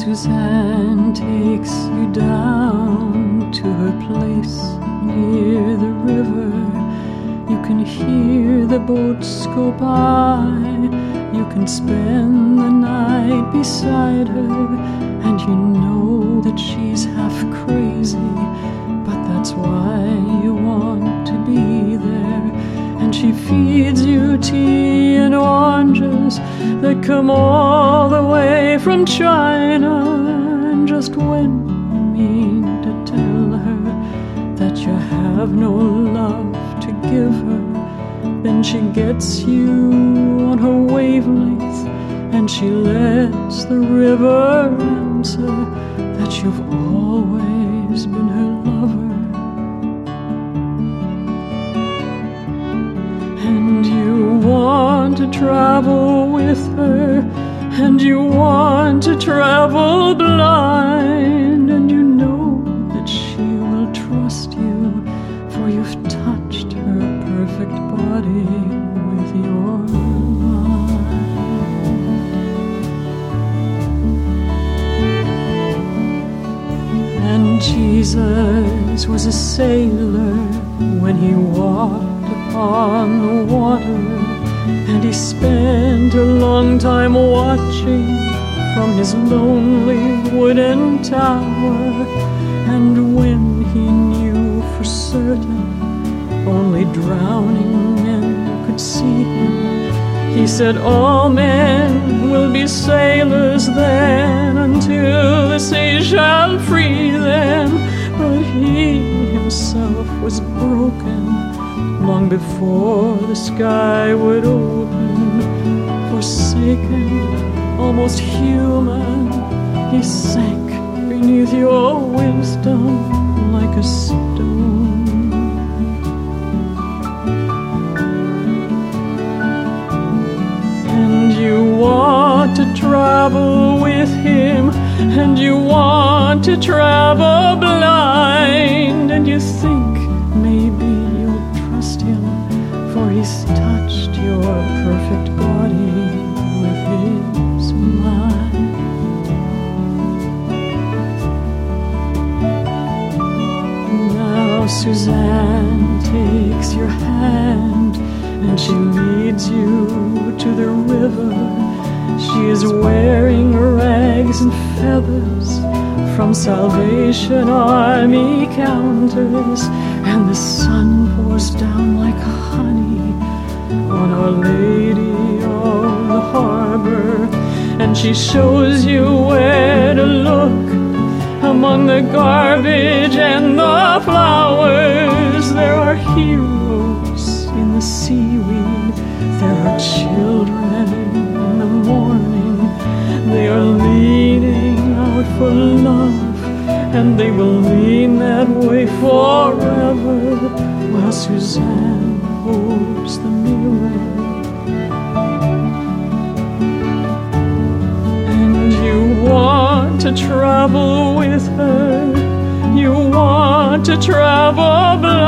Suzanne takes you down to her place near the river. You can hear the boats go by. You can spend the night beside her, and you know that she's half crazy, but that's why you want to be there. And she feeds you tea and oranges that come all the way from China. And just when you mean to tell her that you have no love to give her, then she gets you on her wavelength, and she lets the river answer that you've always been her lover. And you want to travel with her, and you want to travel blind, and you know that she will trust you, for you've touched her perfect body with your mind. And Jesus was a sailor when he walked upon the water, and he spent a long time watching from his lonely wooden tower. And when he knew for certain only drowning men could see him, he said, all men will be sailors then, until the sea shall free them. But he himself was broken long before the sky would open. Forsaken, almost human, he sank beneath your wisdom like a stone. And you want to travel with him, and you want to travel blind, and you think maybe you'll trust him, for he's touched your perfect body with his mind. Now Suzanne takes your hand, and she leads you to the river. She is wearing rags and feathers from Salvation Army counters, and the sun pours down like honey on Our Lady of the Harbor. And she shows you where to look among the garbage and the flowers. There are heroes in the seaweed, there are children in the morning. They are leaning out for love, and they will lean that way forever, while Suzanne holds the mirror. And you want to travel with her, you want to travel blind,